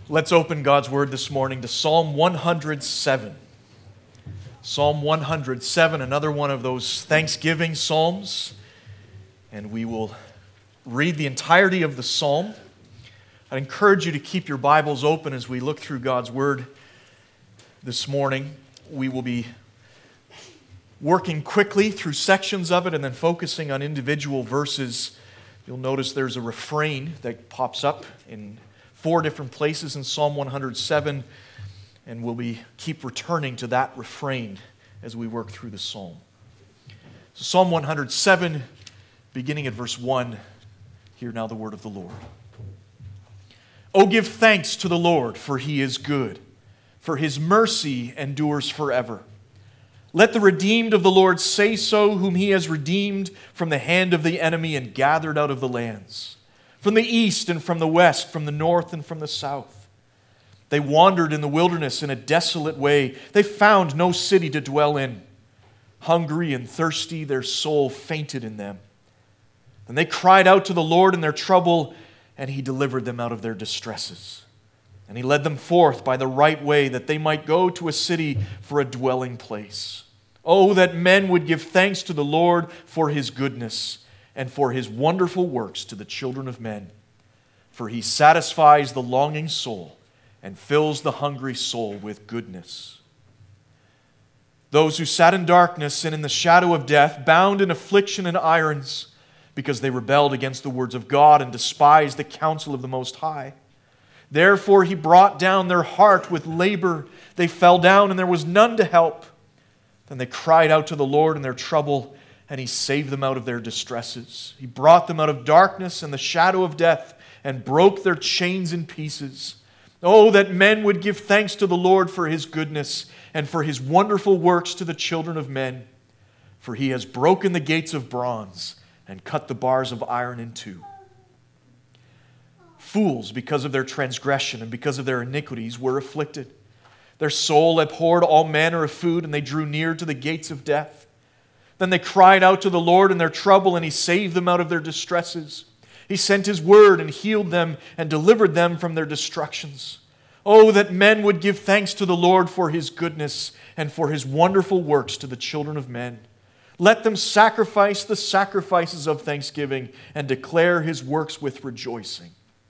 Let's open God's Word this morning to Psalm 107. Psalm 107, another one of those Thanksgiving psalms. And we will read the entirety of the psalm. I encourage you to keep your Bibles open as we look through God's Word this morning. We will be working quickly through sections of it and then focusing on individual verses. You'll notice there's a refrain that pops up in 4 different places in Psalm 107, and we'll keep returning to that refrain as we work through the psalm. So Psalm 107, beginning at verse 1, hear now the word of the Lord. O give thanks to the Lord, for He is good, for His mercy endures forever. Let the redeemed of the Lord say so, whom He has redeemed from the hand of the enemy and gathered out of the lands, from the east and from the west, from the north and from the south. They wandered in the wilderness in a desolate way. They found no city to dwell in. Hungry and thirsty, their soul fainted in them. Then they cried out to the Lord in their trouble, and He delivered them out of their distresses. And He led them forth by the right way, that they might go to a city for a dwelling place. Oh, that men would give thanks to the Lord for His goodness, and for His wonderful works to the children of men. For He satisfies the longing soul and fills the hungry soul with goodness. Those who sat in darkness and in the shadow of death, bound in affliction and irons, because they rebelled against the words of God and despised the counsel of the Most High. Therefore He brought down their heart with labor. They fell down, and there was none to help. Then they cried out to the Lord in their trouble, and He saved them out of their distresses. He brought them out of darkness and the shadow of death and broke their chains in pieces. Oh, that men would give thanks to the Lord for His goodness and for His wonderful works to the children of men. For He has broken the gates of bronze and cut the bars of iron in two. Fools, because of their transgression and because of their iniquities, were afflicted. Their soul abhorred all manner of food, and they drew near to the gates of death. Then they cried out to the Lord in their trouble, and He saved them out of their distresses. He sent His word and healed them and delivered them from their destructions. Oh, that men would give thanks to the Lord for His goodness and for His wonderful works to the children of men. Let them sacrifice the sacrifices of thanksgiving and declare His works with rejoicing.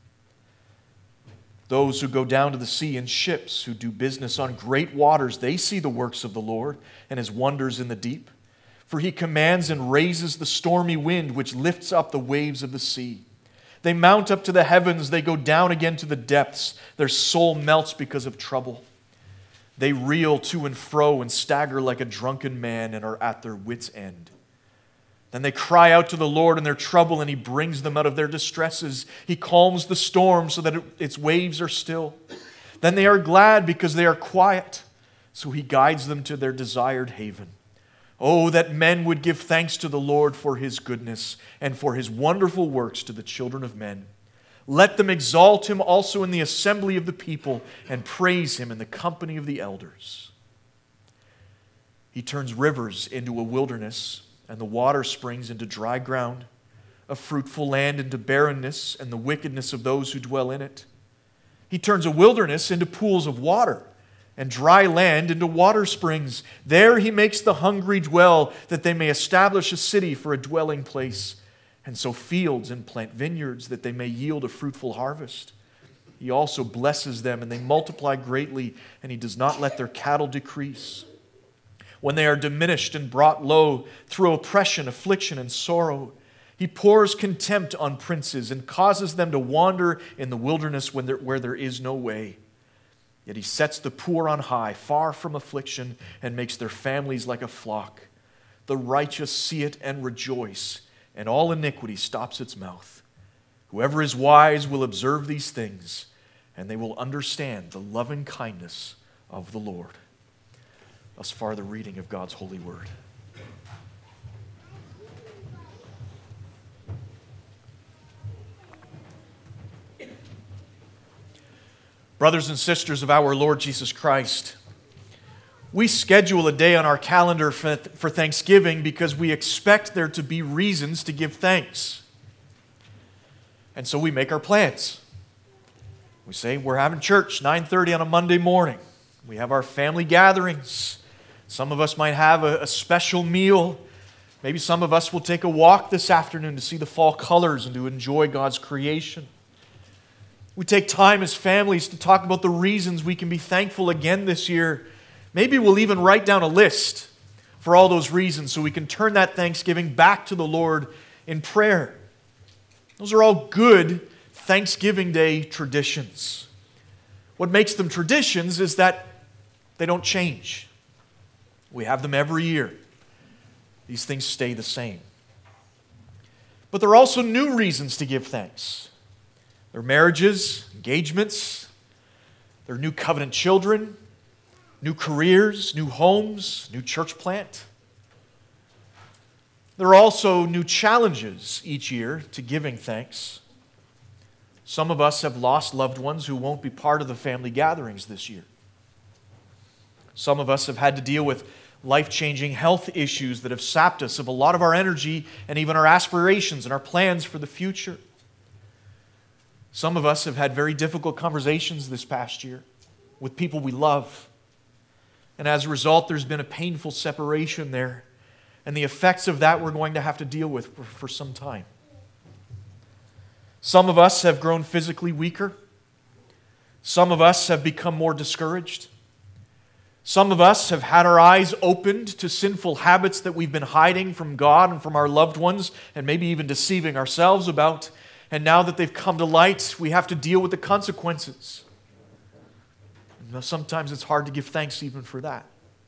Those who go down to the sea in ships, who do business on great waters, they see the works of the Lord and His wonders in the deep. For He commands and raises the stormy wind, which lifts up the waves of the sea. They mount up to the heavens, they go down again to the depths. Their soul melts because of trouble. They reel to and fro and stagger like a drunken man and are at their wits' end. Then they cry out to the Lord in their trouble, and He brings them out of their distresses. He calms the storm so that its waves are still. Then they are glad because they are quiet, so He guides them to their desired haven. Oh, that men would give thanks to the Lord for His goodness and for His wonderful works to the children of men. Let them exalt Him also in the assembly of the people and praise Him in the company of the elders. He turns rivers into a wilderness and the water springs into dry ground, a fruitful land into barrenness and the wickedness of those who dwell in it. He turns a wilderness into pools of water, and dry land into water springs. There He makes the hungry dwell, that they may establish a city for a dwelling place, and sow fields and plant vineyards, that they may yield a fruitful harvest. He also blesses them, and they multiply greatly, and He does not let their cattle decrease. When they are diminished and brought low through oppression, affliction, and sorrow, He pours contempt on princes and causes them to wander in the wilderness where there is no way. Yet He sets the poor on high, far from affliction, and makes their families like a flock. The righteous see it and rejoice, and all iniquity stops its mouth. Whoever is wise will observe these things, and they will understand the loving kindness of the Lord. Thus far, the reading of God's holy word. Brothers and sisters of our Lord Jesus Christ, we schedule a day on our calendar for Thanksgiving because we expect there to be reasons to give thanks. And so we make our plans. We say we're having church 9:30 on a Monday morning. We have our family gatherings. Some of us might have a special meal. Maybe some of us will take a walk this afternoon to see the fall colors and to enjoy God's creation. We take time as families to talk about the reasons we can be thankful again this year. Maybe we'll even write down a list for all those reasons so we can turn that Thanksgiving back to the Lord in prayer. Those are all good Thanksgiving Day traditions. What makes them traditions is that they don't change. We have them every year. These things stay the same. But there are also new reasons to give thanks. There are marriages, engagements, there are new covenant children, new careers, new homes, new church plant. There are also new challenges each year to giving thanks. Some of us have lost loved ones who won't be part of the family gatherings this year. Some of us have had to deal with life-changing health issues that have sapped us of a lot of our energy and even our aspirations and our plans for the future. Some of us have had very difficult conversations this past year with people we love. And as a result, there's been a painful separation there. And the effects of that we're going to have to deal with for some time. Some of us have grown physically weaker. Some of us have become more discouraged. Some of us have had our eyes opened to sinful habits that we've been hiding from God and from our loved ones, and maybe even deceiving ourselves about. And now that they've come to light, we have to deal with the consequences. And sometimes it's hard to give thanks even for that.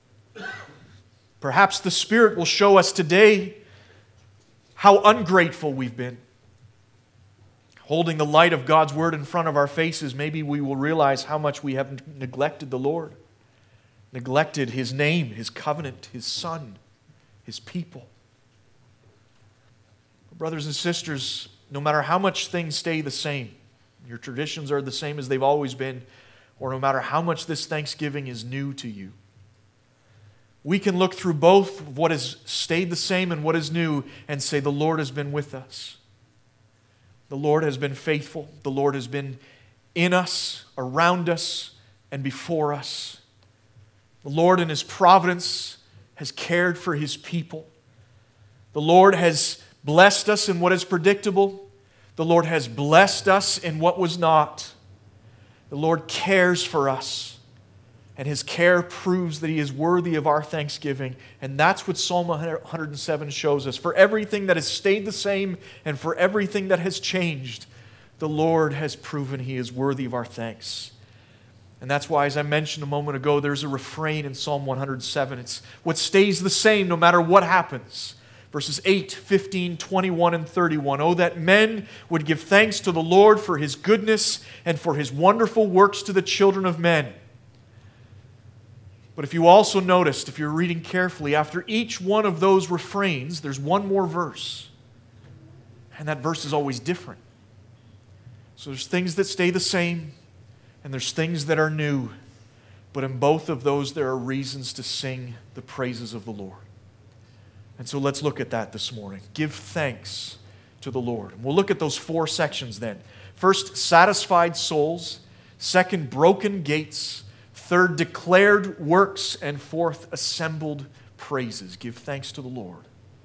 Perhaps the Spirit will show us today how ungrateful we've been. Holding the light of God's Word in front of our faces, maybe we will realize how much we have neglected the Lord, neglected His name, His covenant, His Son, His people. Brothers and sisters, no matter how much things stay the same, your traditions are the same as they've always been, or no matter how much this Thanksgiving is new to you, we can look through both what has stayed the same and what is new and say, the Lord has been with us. The Lord has been faithful. The Lord has been in us, around us, and before us. The Lord in His providence has cared for His people. The Lord has blessed us in what is predictable. The Lord has blessed us in what was not. The Lord cares for us. And His care proves that He is worthy of our thanksgiving. And that's what Psalm 107 shows us. For everything that has stayed the same and for everything that has changed, the Lord has proven He is worthy of our thanks. And that's why, as I mentioned a moment ago, there's a refrain in Psalm 107. It's what stays the same no matter what happens. Verses 8, 15, 21, and 31. Oh, that men would give thanks to the Lord for His goodness and for His wonderful works to the children of men. But if you also noticed, if you're reading carefully, after each one of those refrains, there's one more verse. And that verse is always different. So there's things that stay the same, and there's things that are new. But in both of those, there are reasons to sing the praises of the Lord. And so let's look at that this morning. Give thanks to the Lord. And we'll look at those four sections then. First, satisfied souls. Second, broken gates. Third, declared works. And fourth, assembled praises. Give thanks to the Lord.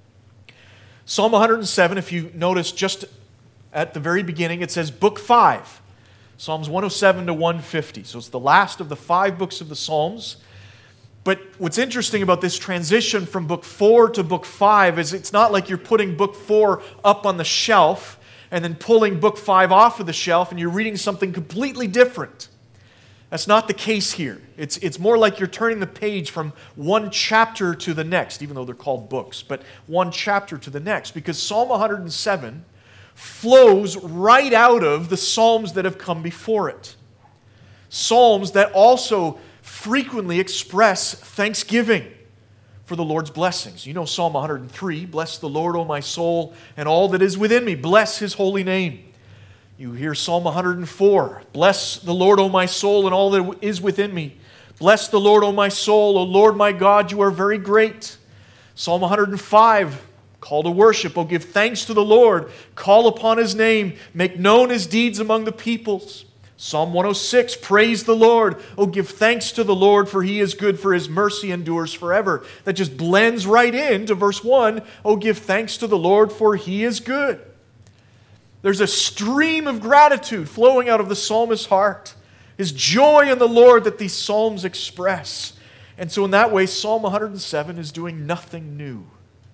Psalm 107, if you notice just at the very beginning, it says Book 5. Psalms 107 to 150. So it's the last of the 5 books of the Psalms. But what's interesting about this transition from Book 4 to Book 5 is it's not like you're putting Book 4 up on the shelf and then pulling Book 5 off of the shelf and you're reading something completely different. That's not the case here. It's more like you're turning the page from one chapter to the next, even though they're called books, but one chapter to the next, because Psalm 107 flows right out of the Psalms that have come before it. Psalms that also frequently express thanksgiving for the Lord's blessings. You know Psalm 103, bless the Lord, O my soul, and all that is within me. Bless His holy name. You hear Psalm 104, bless the Lord, O my soul, and all that is within me. Bless the Lord, O my soul, O Lord my God, you are very great. Psalm 105, call to worship, O give thanks to the Lord, call upon His name, make known His deeds among the peoples. Psalm 106, praise the Lord. Oh, give thanks to the Lord, for He is good, for His mercy endures forever. That just blends right into verse 1. Oh, give thanks to the Lord, for He is good. There's a stream of gratitude flowing out of the psalmist's heart. His joy in the Lord that these psalms express. And so in that way, Psalm 107 is doing nothing new.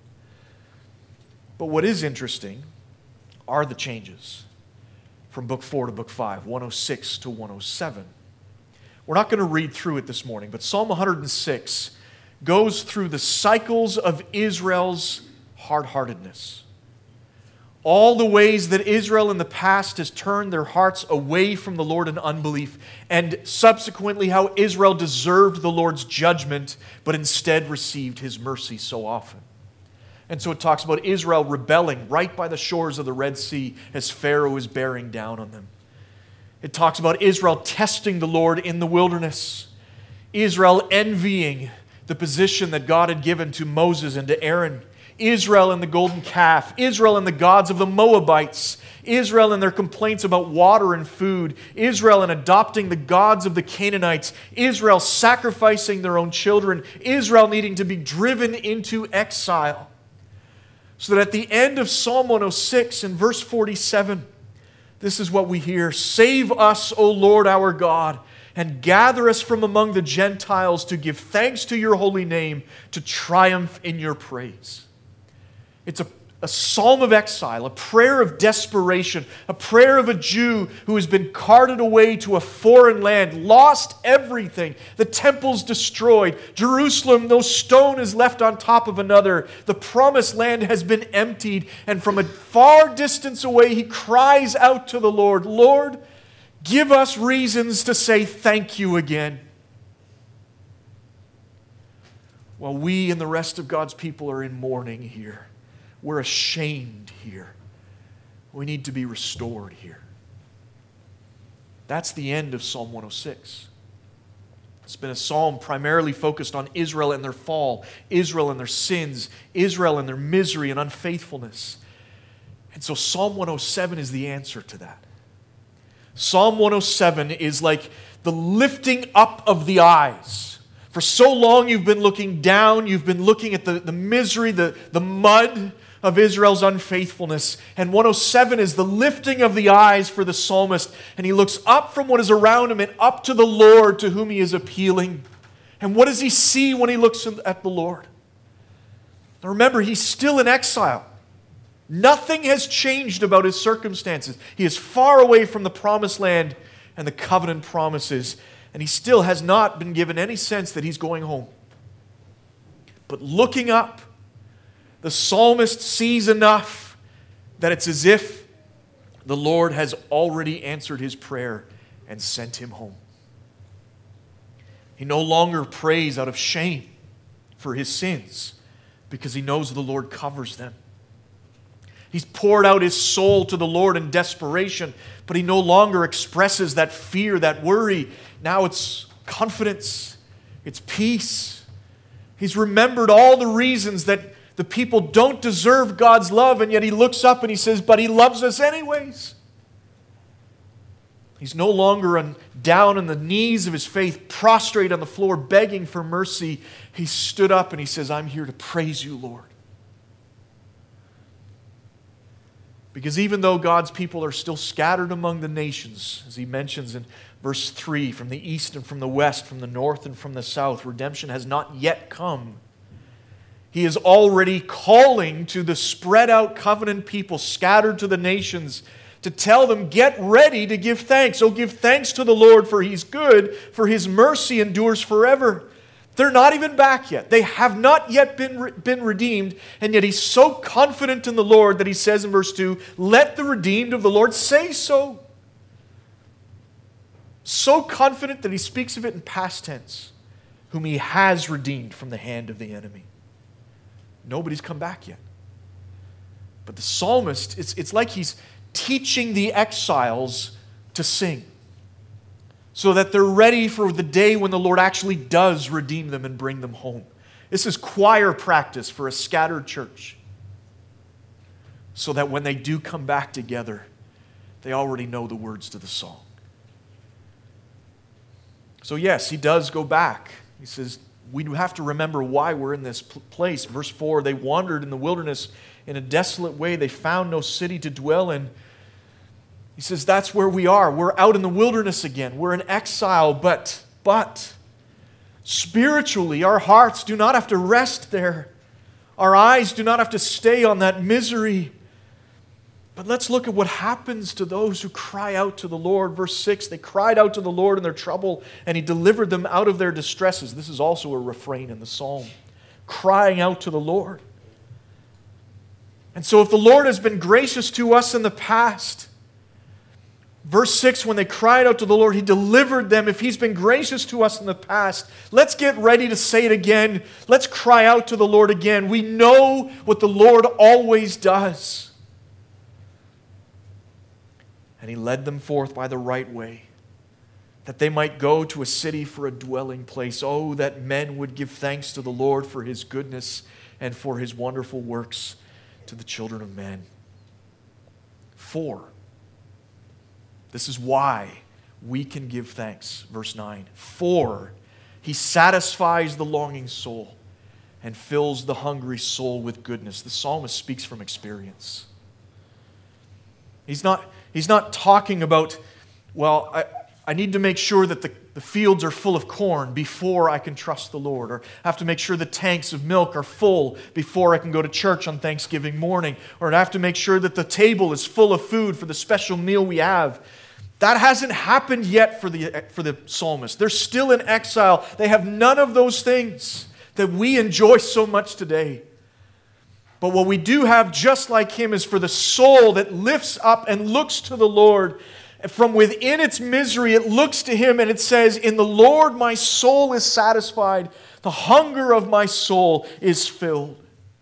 But what is interesting are the changes from book 4 to book 5, 106 to 107. We're not going to read through it this morning, but Psalm 106 goes through the cycles of Israel's hard-heartedness. All the ways that Israel in the past has turned their hearts away from the Lord in unbelief, and subsequently how Israel deserved the Lord's judgment, but instead received His mercy so often. And so it talks about Israel rebelling right by the shores of the Red Sea as Pharaoh is bearing down on them. It talks about Israel testing the Lord in the wilderness. Israel envying the position that God had given to Moses and to Aaron. Israel and the golden calf. Israel and the gods of the Moabites. Israel and their complaints about water and food. Israel and adopting the gods of the Canaanites. Israel sacrificing their own children. Israel needing to be driven into exile. So that at the end of Psalm 106 in verse 47, this is what we hear. Save us, O Lord our God, and gather us from among the Gentiles to give thanks to your holy name, to triumph in your praise. It's a psalm of exile, a prayer of desperation, a prayer of a Jew who has been carted away to a foreign land, lost everything. The temple's destroyed. Jerusalem, no stone is left on top of another. The promised land has been emptied. And from a far distance away, he cries out to the Lord, Lord, give us reasons to say thank you again. While we and the rest of God's people are in mourning here. We're ashamed here. We need to be restored here. That's the end of Psalm 106. It's been a psalm primarily focused on Israel and their fall, Israel and their sins, Israel and their misery and unfaithfulness. And so Psalm 107 is the answer to that. Psalm 107 is like the lifting up of the eyes. For so long you've been looking down, you've been looking at the misery, the mud of Israel's unfaithfulness. And 107 is the lifting of the eyes for the psalmist. And he looks up from what is around him and up to the Lord to whom he is appealing. And what does he see when he looks at the Lord? Now remember, he's still in exile. Nothing has changed about his circumstances. He is far away from the promised land and the covenant promises. And he still has not been given any sense that he's going home. But looking up, the psalmist sees enough that it's as if the Lord has already answered his prayer and sent him home. He no longer prays out of shame for his sins because he knows the Lord covers them. He's poured out his soul to the Lord in desperation, but he no longer expresses that fear, that worry. Now it's confidence, it's peace. He's remembered all the reasons that the people don't deserve God's love, and yet he looks up and he says, but he loves us anyways. He's no longer down on the knees of his faith, prostrate on the floor, begging for mercy. He stood up and he says, I'm here to praise you, Lord. Because even though God's people are still scattered among the nations, as he mentions in verse 3, from the east and from the west, from the north and from the south, redemption has not yet come. He is already calling to the spread out covenant people scattered to the nations to tell them, get ready to give thanks. Oh, give thanks to the Lord, for He's good, for His mercy endures forever. They're not even back yet. They have not yet been redeemed, and yet he's so confident in the Lord that he says in verse 2, let the redeemed of the Lord say so. So confident that he speaks of it in past tense, whom he has redeemed from the hand of the enemy. Nobody's come back yet. But the psalmist, it's like he's teaching the exiles to sing, so that they're ready for the day when the Lord actually does redeem them and bring them home. This is choir practice for a scattered church, so that when they do come back together, they already know the words to the song. So yes, he does go back. He says, we have to remember why we're in this place. Verse 4, they wandered in the wilderness in a desolate way. They found no city to dwell in. He says, that's where we are. We're out in the wilderness again. We're in exile, but spiritually, our hearts do not have to rest there. Our eyes do not have to stay on that misery. But let's look at what happens to those who cry out to the Lord. Verse 6, they cried out to the Lord in their trouble, and He delivered them out of their distresses. This is also a refrain in the psalm. Crying out to the Lord. And so if the Lord has been gracious to us in the past, verse 6, when they cried out to the Lord, He delivered them. If He's been gracious to us in the past, let's get ready to say it again. Let's cry out to the Lord again. We know what the Lord always does. And He led them forth by the right way, that they might go to a city for a dwelling place. Oh, that men would give thanks to the Lord for His goodness and for His wonderful works to the children of men. 4. This is why we can give thanks. Verse 9. 4. He satisfies the longing soul and fills the hungry soul with goodness. The psalmist speaks from experience. He's not talking about, well, I need to make sure that the fields are full of corn before I can trust the Lord, or I have to make sure the tanks of milk are full before I can go to church on Thanksgiving morning, or I have to make sure that the table is full of food for the special meal we have. That hasn't happened yet for the psalmist. They're still in exile. They have none of those things that we enjoy so much today. But what we do have, just like him, is for the soul that lifts up and looks to the Lord. From within its misery, it looks to Him and it says, in the Lord my soul is satisfied. The hunger of my soul is filled.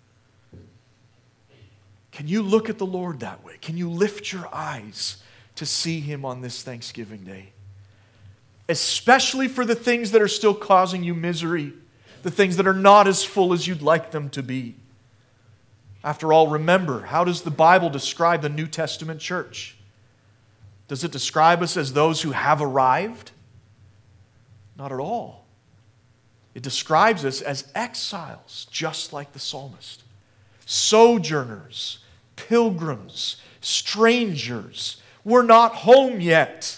Can you look at the Lord that way? Can you lift your eyes to see Him on this Thanksgiving Day? Especially for the things that are still causing you misery, the things that are not as full as you'd like them to be. After all, remember, how does the Bible describe the New Testament church? Does it describe us as those who have arrived? Not at all. It describes us as exiles, just like the psalmist. Sojourners, pilgrims, strangers. We're not home yet.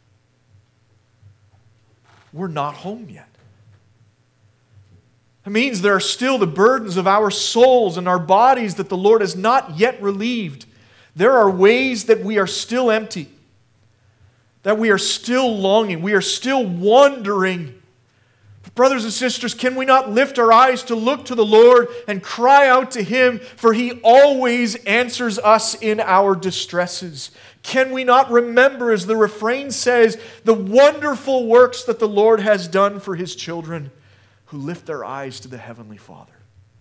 We're not home yet. It means there are still the burdens of our souls and our bodies that the Lord has not yet relieved. There are ways that we are still empty, that we are still longing, we are still wandering. But brothers and sisters, can we not lift our eyes to look to the Lord and cry out to Him, for He always answers us in our distresses? Can we not remember, as the refrain says, the wonderful works that the Lord has done for His children who lift their eyes to the Heavenly Father?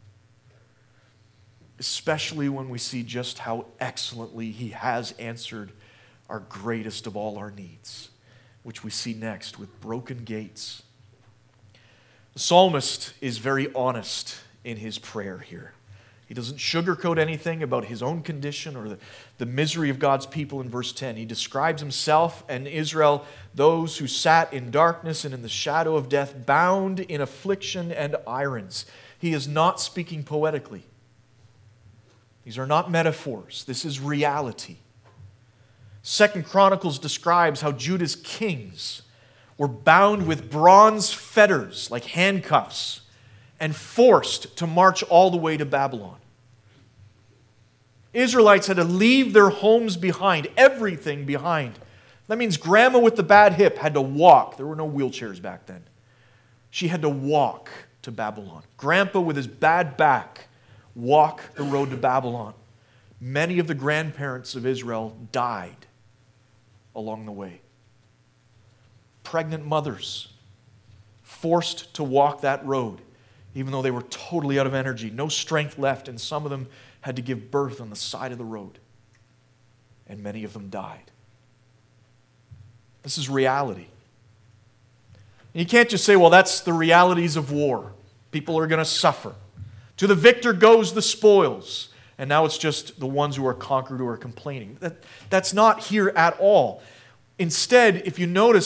Especially when we see just how excellently He has answered our greatest of all our needs, which we see next with broken gates. The psalmist is very honest in his prayer here. He doesn't sugarcoat anything about his own condition or the misery of God's people in verse 10. He describes himself and Israel, those who sat in darkness and in the shadow of death, bound in affliction and irons. He is not speaking poetically. These are not metaphors. This is reality. 2 Chronicles describes how Judah's kings were bound with bronze fetters, like handcuffs, and forced to march all the way to Babylon. Israelites had to leave their homes behind, everything behind. That means grandma with the bad hip had to walk. There were no wheelchairs back then. She had to walk to Babylon. Grandpa with his bad back walk the road to Babylon. Many of the grandparents of Israel died along the way. Pregnant mothers forced to walk that road, even though they were totally out of energy, no strength left, and some of them had to give birth on the side of the road, and many of them died. This is reality. And you can't just say, well, that's the realities of war. People are going to suffer. To the victor goes the spoils. And now it's just the ones who are conquered who are complaining. That's not here at all. Instead, if you notice,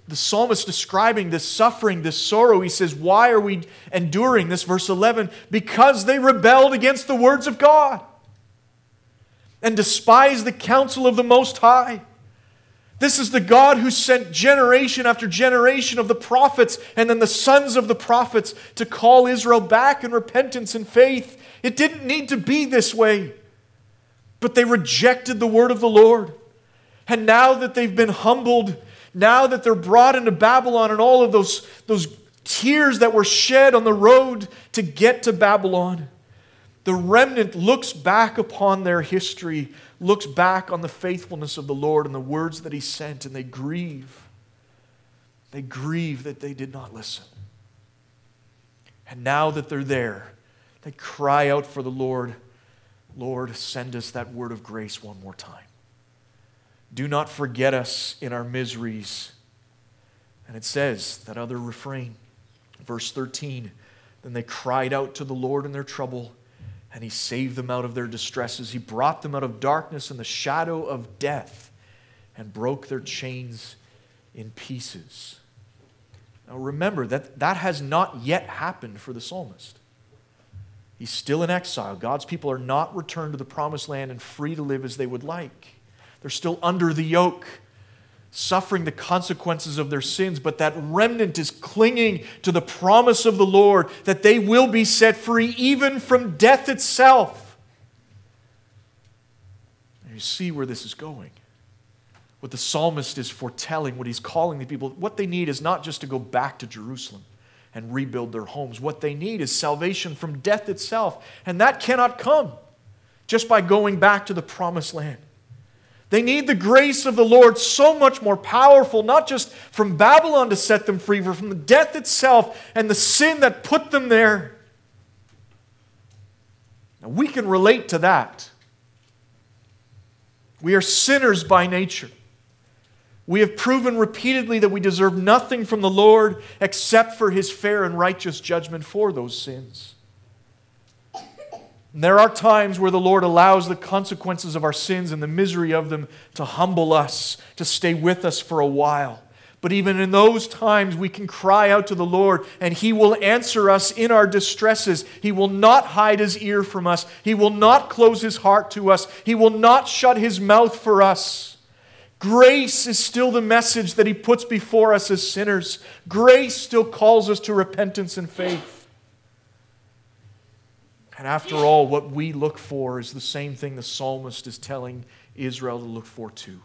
the psalmist describing this suffering, this sorrow. He says, why are we enduring this? Verse 11, because they rebelled against the words of God and despised the counsel of the Most High. This is the God who sent generation after generation of the prophets and then the sons of the prophets to call Israel back in repentance and faith. It didn't need to be this way, but they rejected the word of the Lord. And now that they've been humbled, now that they're brought into Babylon and all of those tears that were shed on the road to get to Babylon, the remnant looks back upon their history, looks back on the faithfulness of the Lord and the words that He sent, and they grieve. They grieve that they did not listen. And now that they're there, they cry out for the Lord, Lord, send us that word of grace one more time. Do not forget us in our miseries. And it says, that other refrain, verse 13, then they cried out to the Lord in their trouble, and He saved them out of their distresses. He brought them out of darkness and the shadow of death and broke their chains in pieces. Now remember that has not yet happened for the psalmist. He's still in exile. God's people are not returned to the promised land and free to live as they would like. They're still under the yoke, suffering the consequences of their sins, but that remnant is clinging to the promise of the Lord that they will be set free even from death itself. And you see where this is going. What the psalmist is foretelling, what he's calling the people, what they need is not just to go back to Jerusalem and rebuild their homes. What they need is salvation from death itself, and that cannot come just by going back to the promised land. They need the grace of the Lord so much more powerful, not just from Babylon to set them free, but from the death itself and the sin that put them there. Now, we can relate to that. We are sinners by nature. We have proven repeatedly that we deserve nothing from the Lord except for His fair and righteous judgment for those sins. And there are times where the Lord allows the consequences of our sins and the misery of them to humble us, to stay with us for a while. But even in those times, we can cry out to the Lord, and He will answer us in our distresses. He will not hide His ear from us. He will not close His heart to us. He will not shut His mouth for us. Grace is still the message that He puts before us as sinners. Grace still calls us to repentance and faith. And after all, what we look for is the same thing the psalmist is telling Israel to look for too.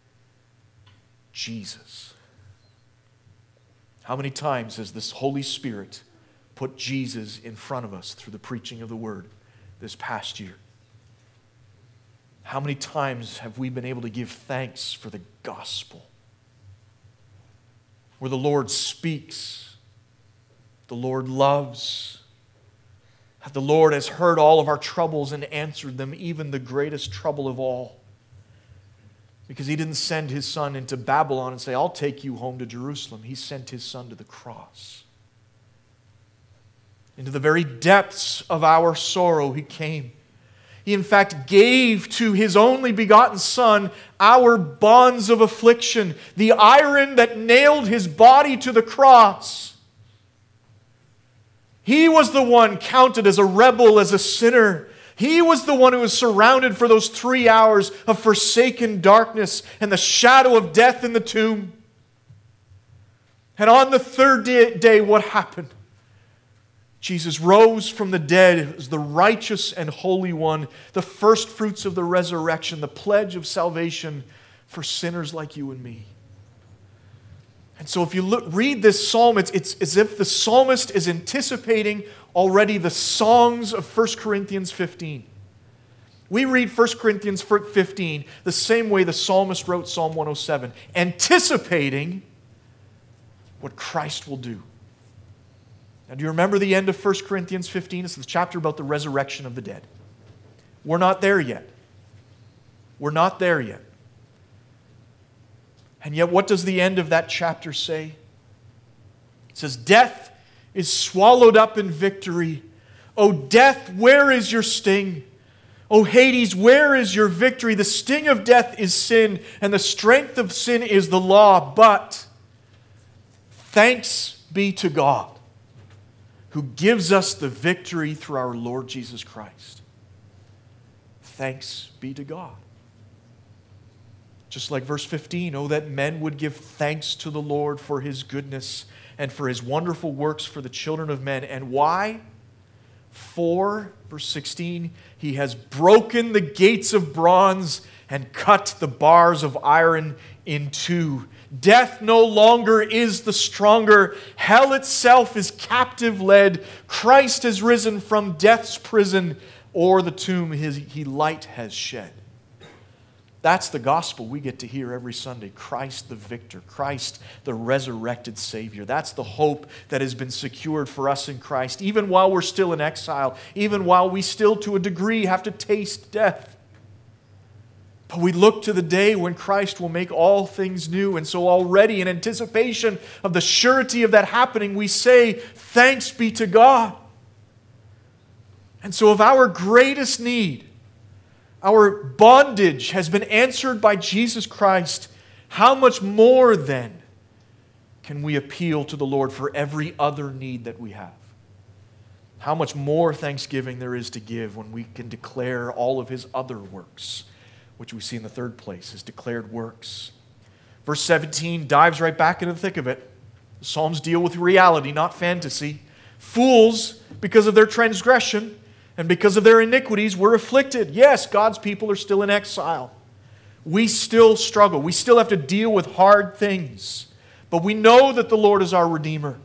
Jesus. How many times has this Holy Spirit put Jesus in front of us through the preaching of the Word this past year? How many times have we been able to give thanks for the gospel? Where the Lord speaks, the Lord loves, the Lord has heard all of our troubles and answered them, even the greatest trouble of all. Because He didn't send His Son into Babylon and say, I'll take you home to Jerusalem. He sent His Son to the cross. Into the very depths of our sorrow He came. He in fact gave to His only begotten Son our bonds of affliction, the iron that nailed His body to the cross. He was the one counted as a rebel, as a sinner. He was the one who was surrounded for those 3 hours of forsaken darkness and the shadow of death in the tomb. And on the third day, what happened? Jesus rose from the dead as the righteous and holy one, the first fruits of the resurrection, the pledge of salvation for sinners like you and me. And so if you read this psalm, it's as if the psalmist is anticipating already the songs of 1 Corinthians 15. We read 1 Corinthians 15 the same way the psalmist wrote Psalm 107, anticipating what Christ will do. Now, do you remember the end of 1 Corinthians 15? It's the chapter about the resurrection of the dead. We're not there yet. We're not there yet. And yet, what does the end of that chapter say? It says, death is swallowed up in victory. O death, where is your sting? O Hades, where is your victory? The sting of death is sin, and the strength of sin is the law. But Thanks be to God who gives us the victory through our Lord Jesus Christ. Thanks be to God. Just like verse 15, oh, that men would give thanks to the Lord for His goodness and for His wonderful works for the children of men. And why? For, verse 16, He has broken the gates of bronze and cut the bars of iron in two. Death no longer is the stronger. Hell itself is captive led. Christ has risen from death's prison, or the tomb He light has shed. That's the gospel we get to hear every Sunday. Christ the victor. Christ the resurrected Savior. That's the hope that has been secured for us in Christ, even while we're still in exile, even while we still, to a degree, have to taste death. But we look to the day when Christ will make all things new. And so already in anticipation of the surety of that happening, we say, thanks be to God. And so if our greatest need, our bondage, has been answered by Jesus Christ, how much more then can we appeal to the Lord for every other need that we have? How much more thanksgiving there is to give when we can declare all of His other works, which we see in the third place, His declared works. Verse 17 dives right back into the thick of it. The Psalms deal with reality, not fantasy. Fools, because of their transgression and because of their iniquities, were afflicted. Yes, God's people are still in exile. We still struggle. We still have to deal with hard things. But we know that the Lord is our Redeemer.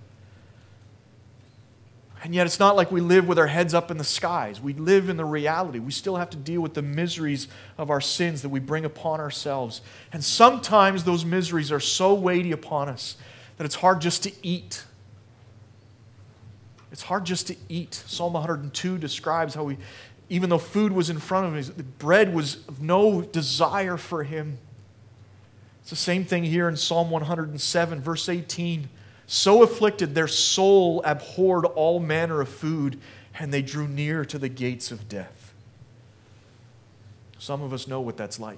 And yet it's not like we live with our heads up in the skies. We live in the reality. We still have to deal with the miseries of our sins that we bring upon ourselves. And sometimes those miseries are so weighty upon us that it's hard just to eat. It's hard just to eat. Psalm 102 describes how even though food was in front of him, bread was of no desire for him. It's the same thing here in Psalm 107, verse 18. So afflicted, their soul abhorred all manner of food, and they drew near to the gates of death. Some of us know what that's like.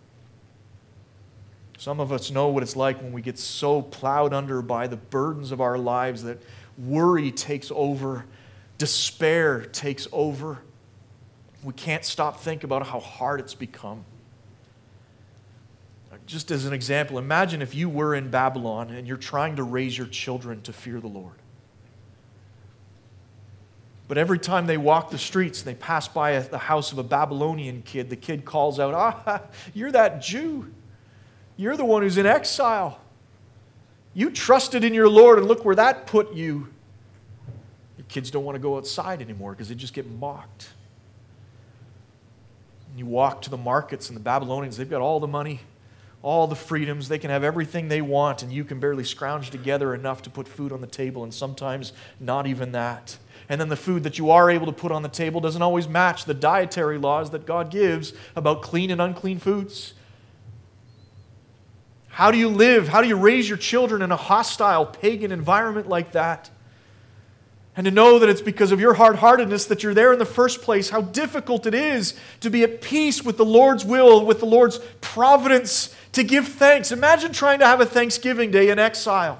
Some of us know what it's like when we get so plowed under by the burdens of our lives that worry takes over, despair takes over. We can't stop thinking about how hard it's become. Just as an example, imagine if you were in Babylon and you're trying to raise your children to fear the Lord. But every time they walk the streets and they pass by the house of a Babylonian kid, the kid calls out, you're that Jew. You're the one who's in exile. You trusted in your Lord, and look where that put you. Your kids don't want to go outside anymore because they just get mocked. And you walk to the markets, and the Babylonians, they've got all the money, all the freedoms. They can have everything they want, and you can barely scrounge together enough to put food on the table, and sometimes not even that. And then the food that you are able to put on the table doesn't always match the dietary laws that God gives about clean and unclean foods. How do you live? How do you raise your children in a hostile, pagan environment like that? And to know that it's because of your hard-heartedness that you're there in the first place, how difficult it is to be at peace with the Lord's will, with the Lord's providence, to give thanks. Imagine trying to have a Thanksgiving Day in exile.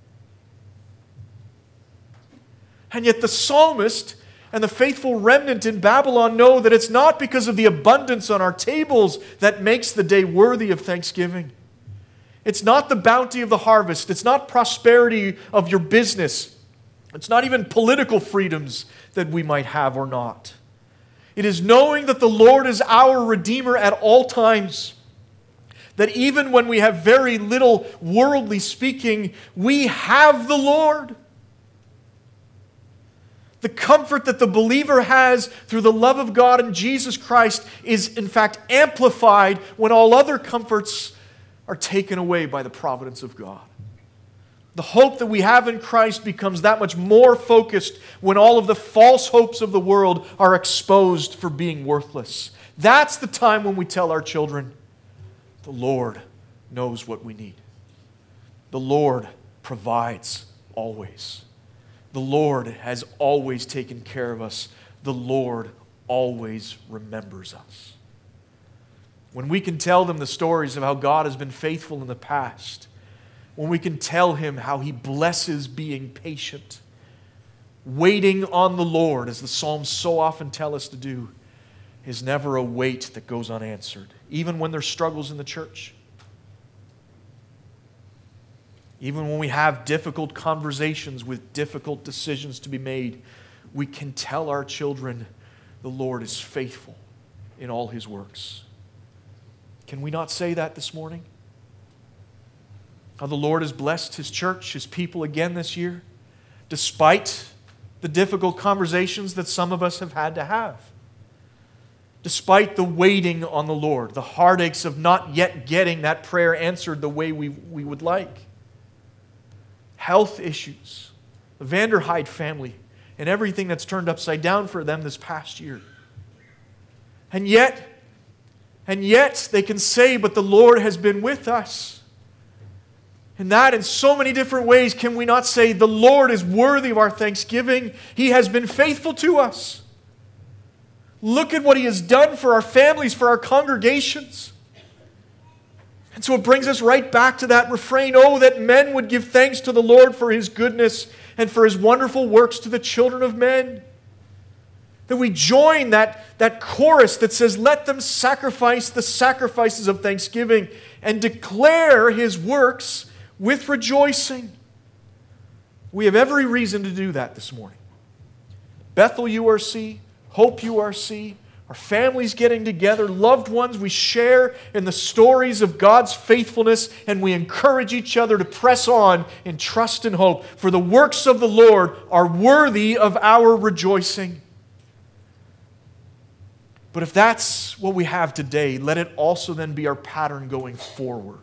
And yet the psalmist and the faithful remnant in Babylon know that it's not because of the abundance on our tables that makes the day worthy of thanksgiving. It's not the bounty of the harvest. It's not prosperity of your business. It's not even political freedoms that we might have or not. It is knowing that the Lord is our Redeemer at all times. That even when we have very little worldly speaking, we have the Lord. The comfort that the believer has through the love of God and Jesus Christ is in fact amplified when all other comforts are taken away by the providence of God. The hope that we have in Christ becomes that much more focused when all of the false hopes of the world are exposed for being worthless. That's the time when we tell our children, the Lord knows what we need. The Lord provides always. The Lord has always taken care of us. The Lord always remembers us. When we can tell them the stories of how God has been faithful in the past, when we can tell Him how He blesses being patient, waiting on the Lord, as the Psalms so often tell us to do, is never a wait that goes unanswered, even when there's struggles in the church. Even when we have difficult conversations with difficult decisions to be made, we can tell our children the Lord is faithful in all His works. Can we not say that this morning? How the Lord has blessed His church, His people again this year, despite the difficult conversations that some of us have had to have. Despite the waiting on the Lord, the heartaches of not yet getting that prayer answered the way we would like. Health issues, the Vanderhyde family, and everything that's turned upside down for them this past year. And yet they can say, but the Lord has been with us. And that in so many different ways, can we not say, the Lord is worthy of our thanksgiving? He has been faithful to us. Look at what He has done for our families, for our congregations. And so it brings us right back to that refrain, oh, that men would give thanks to the Lord for His goodness and for His wonderful works to the children of men. That we join that chorus that says, let them sacrifice the sacrifices of thanksgiving and declare His works with rejoicing. We have every reason to do that this morning. Bethel URC, Hope URC, our families getting together, loved ones, we share in the stories of God's faithfulness, and we encourage each other to press on in trust and hope. For the works of the Lord are worthy of our rejoicing. But if that's what we have today, let it also then be our pattern going forward.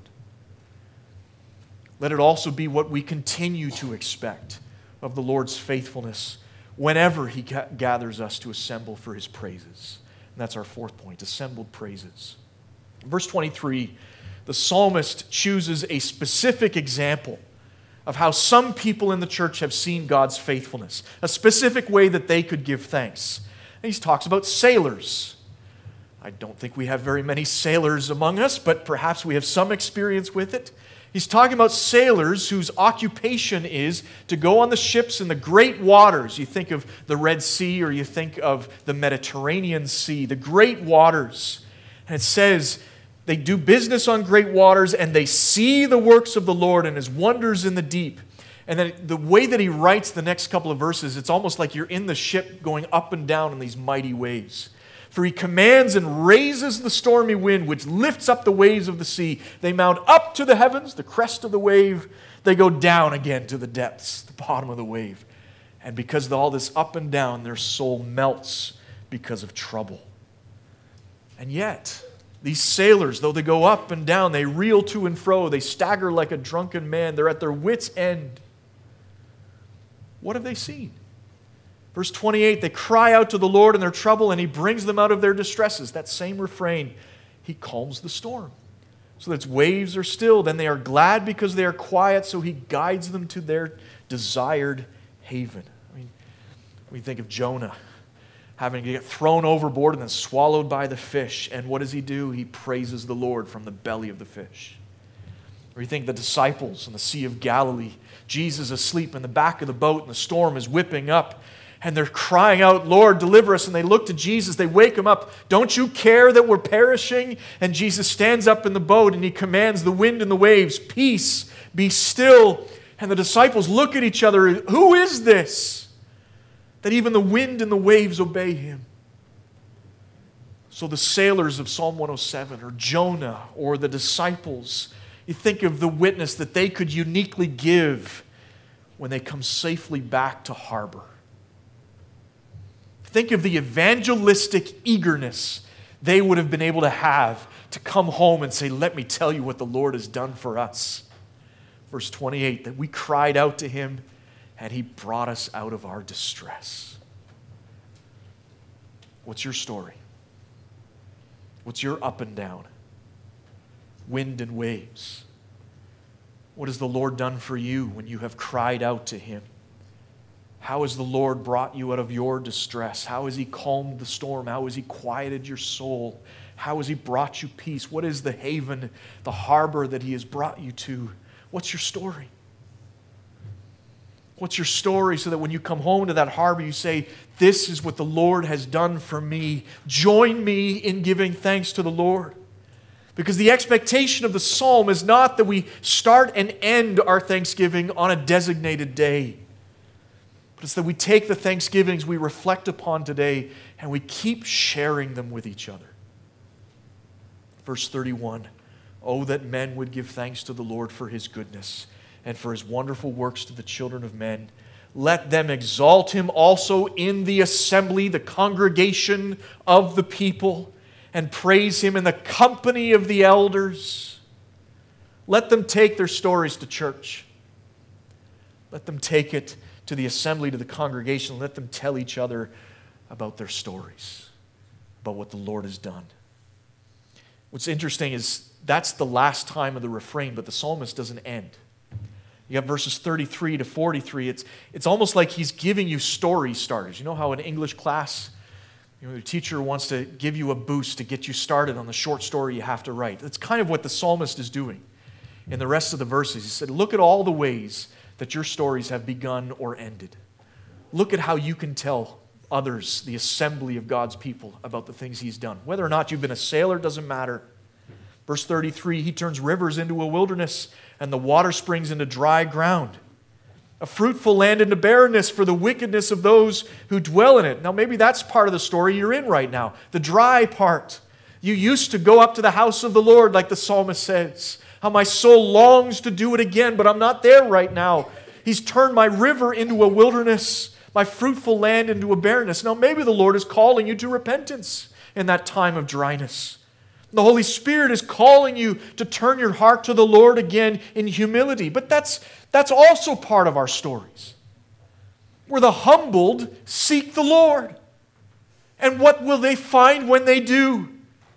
Let it also be what we continue to expect of the Lord's faithfulness whenever He gathers us to assemble for His praises. And that's our fourth point, assembled praises. In verse 23, the psalmist chooses a specific example of how some people in the church have seen God's faithfulness, a specific way that they could give thanks. And he talks about sailors. I don't think we have very many sailors among us, but perhaps we have some experience with it. He's talking about sailors whose occupation is to go on the ships in the great waters. You think of the Red Sea or you think of the Mediterranean Sea, the great waters. And it says they do business on great waters and they see the works of the Lord and His wonders in the deep. And then the way that he writes the next couple of verses, it's almost like you're in the ship going up and down in these mighty waves. For He commands and raises the stormy wind, which lifts up the waves of the sea. They mount up to the heavens, the crest of the wave. They go down again to the depths, the bottom of the wave. And because of all this up and down, their soul melts because of trouble. And yet, these sailors, though they go up and down, they reel to and fro, they stagger like a drunken man, they're at their wits' end. What have they seen? Verse 28, they cry out to the Lord in their trouble, and He brings them out of their distresses. That same refrain, He calms the storm, so that its waves are still. Then they are glad because they are quiet, so He guides them to their desired haven. I mean, we think of Jonah having to get thrown overboard and then swallowed by the fish. And what does he do? He praises the Lord from the belly of the fish. Or you think the disciples in the Sea of Galilee, Jesus asleep in the back of the boat and the storm is whipping up. And they're crying out, Lord, deliver us. And they look to Jesus. They wake Him up. Don't you care that we're perishing? And Jesus stands up in the boat and He commands the wind and the waves, peace, be still. And the disciples look at each other. Who is this? That even the wind and the waves obey Him. So the sailors of Psalm 107, or Jonah, or the disciples, you think of the witness that they could uniquely give when they come safely back to harbor. Think of the evangelistic eagerness they would have been able to have to come home and say, let me tell you what the Lord has done for us. Verse 28, that we cried out to Him and He brought us out of our distress. What's your story? What's your up and down? Wind and waves. What has the Lord done for you when you have cried out to Him? How has the Lord brought you out of your distress? How has He calmed the storm? How has He quieted your soul? How has He brought you peace? What is the haven, the harbor that He has brought you to What's your story? What's your story so that when you come home to that harbor, you say, this is what the Lord has done for me. Join me in giving thanks to the Lord. Because the expectation of the psalm is not that we start and end our thanksgiving on a designated day, but it's that we take the thanksgivings we reflect upon today and we keep sharing them with each other. Verse 31, oh, that men would give thanks to the Lord for His goodness and for His wonderful works to the children of men. Let them exalt Him also in the assembly, the congregation of the people, and praise Him in the company of the elders. Let them take their stories to church. Let them take it to the assembly, to the congregation. Let them tell each other about their stories, about what the Lord has done. What's interesting is that's the last time of the refrain, but the psalmist doesn't end. You have verses 33 to 43. It's almost like he's giving you story starters. You know how in English class, the teacher wants to give you a boost to get you started on the short story you have to write. That's kind of what the psalmist is doing in the rest of the verses. He said, look at all the ways that your stories have begun or ended. Look at how you can tell others, the assembly of God's people, about the things He's done. Whether or not you've been a sailor doesn't matter. Verse 33, He turns rivers into a wilderness and the water springs into dry ground. A fruitful land into barrenness for the wickedness of those who dwell in it. Now maybe that's part of the story you're in right now, the dry part. You used to go up to the house of the Lord like the psalmist says. How my soul longs to do it again, but I'm not there right now. He's turned my river into a wilderness, my fruitful land into a barrenness. Now maybe the Lord is calling you to repentance in that time of dryness. The Holy Spirit is calling you to turn your heart to the Lord again in humility. But that's also part of our stories. Where the humbled seek the Lord. And what will they find when they do?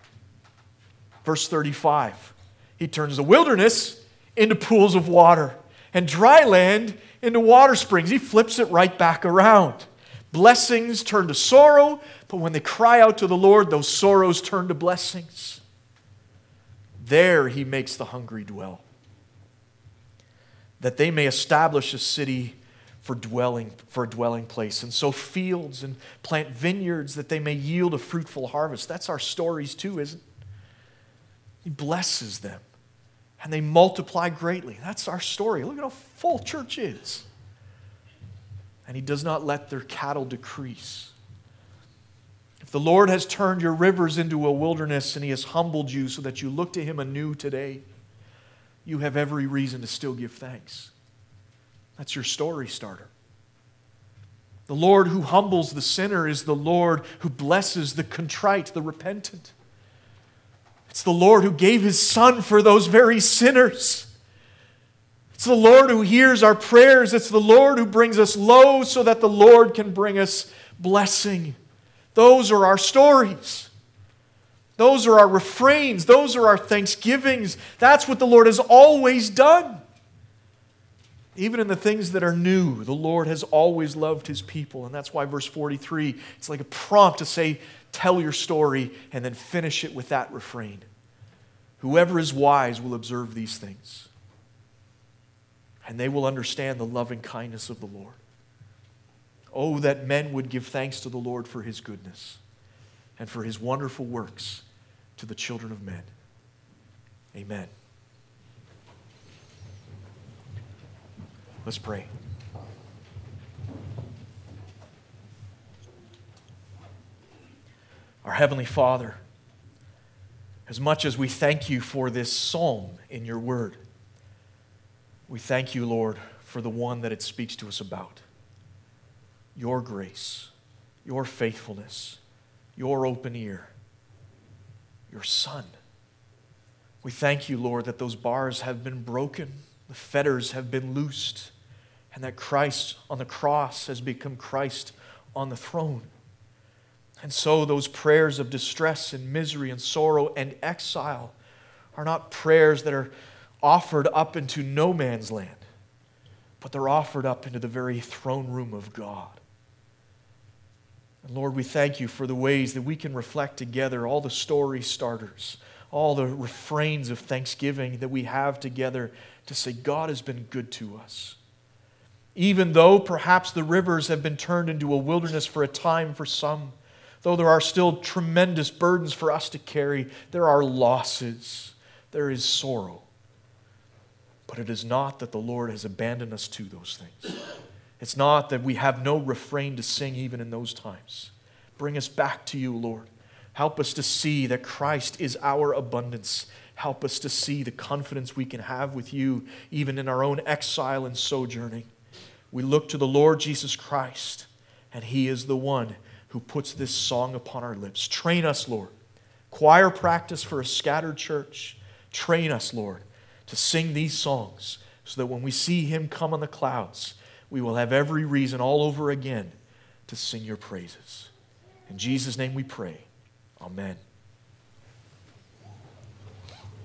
Verse 35. He turns the wilderness into pools of water and dry land into water springs. He flips it right back around. Blessings turn to sorrow, but when they cry out to the Lord, those sorrows turn to blessings. There He makes the hungry dwell, that they may establish a city for a dwelling place, and sow fields and plant vineyards that they may yield a fruitful harvest. That's our stories too, isn't it? He blesses them, and they multiply greatly. That's our story. Look at how full church is. And He does not let their cattle decrease. If the Lord has turned your rivers into a wilderness and He has humbled you so that you look to Him anew today, you have every reason to still give thanks. That's your story starter. The Lord who humbles the sinner is the Lord who blesses the contrite, the repentant. It's the Lord who gave His Son for those very sinners. It's the Lord who hears our prayers. It's the Lord who brings us low so that the Lord can bring us blessing. Those are our stories. Those are our refrains. Those are our thanksgivings. That's what the Lord has always done. Even in the things that are new, the Lord has always loved His people. And that's why verse 43, it's like a prompt to say, tell your story, and then finish it with that refrain. Whoever is wise will observe these things, and they will understand the loving kindness of the Lord. Oh, that men would give thanks to the Lord for His goodness and for His wonderful works to the children of men. Amen. Let's pray. Our Heavenly Father, as much as we thank You for this psalm in Your word, we thank You, Lord, for the one that it speaks to us about. Your grace, Your faithfulness, Your open ear, Your Son. We thank You, Lord, that those bars have been broken, the fetters have been loosed, and that Christ on the cross has become Christ on the throne. And so those prayers of distress and misery and sorrow and exile are not prayers that are offered up into no man's land, but they're offered up into the very throne room of God. And Lord, we thank You for the ways that we can reflect together all the story starters, all the refrains of thanksgiving that we have together to say, God has been good to us. Even though perhaps the rivers have been turned into a wilderness for a time for some, though there are still tremendous burdens for us to carry, there are losses, there is sorrow. But it is not that the Lord has abandoned us to those things. It's not that we have no refrain to sing even in those times. Bring us back to you, Lord. Help us to see that Christ is our abundance. Help us to see the confidence we can have with you even in our own exile and sojourning. We look to the Lord Jesus Christ, and He is the one who puts this song upon our lips. Train us, Lord. Choir practice for a scattered church. Train us, Lord, to sing these songs so that when we see Him come on the clouds, we will have every reason all over again to sing your praises. In Jesus' name we pray. Amen.